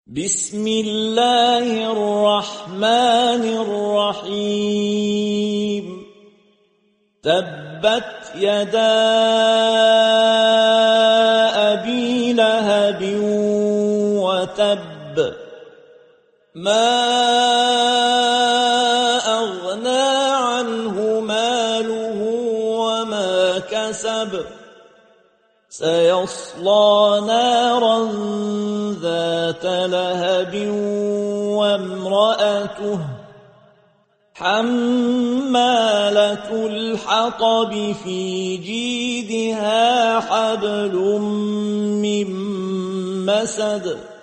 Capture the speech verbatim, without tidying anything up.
بسم الله الرحمن الرحيم تبت يدا أبي لهب وتب ما أغنى عنه ماله وما كسب سيصلى نارا ذات لهب وامرأته حمالة الحطب في جيدها حبل من مسد